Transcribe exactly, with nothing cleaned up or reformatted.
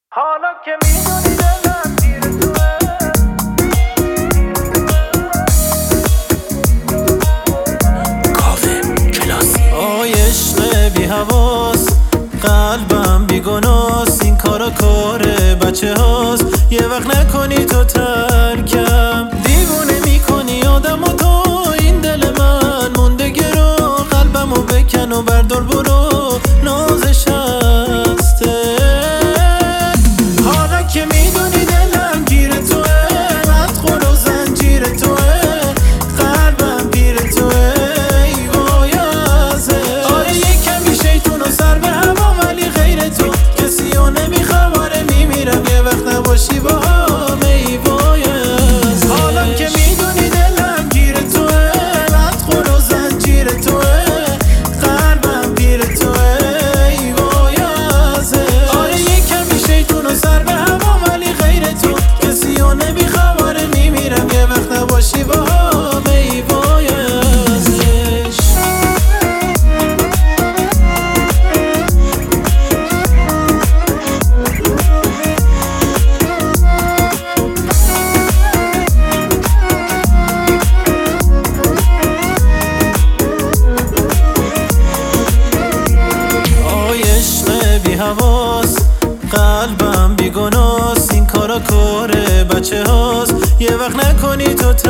حالا که میدونی دلم گیر توه کاوه کلاسی. آی عشق بی حواس، قلبم بی گناس، این کارا کار بچه هاست. یه وقت نکنی تو ترکم، دیوونه میکنی آدم و تو. این دل من مونده گرو، قلبمو بکن و بردار برو، نازش هسته. حالا که میدونی دلم گیر توه، مدخول و زنجیر توه، قلبم پیر توه، ای وای ازه. آره یه کمی شیطون و سر به هوا، ولی غیر تو کسی رو نمیخوام. آره میمیرم یه وقت نباشی با هم، ای وای ازه. حالا که میدونی دلم گیر توه، مدخول و زنجیر توه، قلبم پیر توه، ای وای ازه. آره یه کمی شیطون و سر به هوا، ولی غیر تو کسی رو نمیخوام. آره میمیرم یه وقت نباشی با هم، ای وای ازش. آی عشق بی حواس، قلبم بی گناس، این کارا کار بچه هاست. یه وقت نکنی تو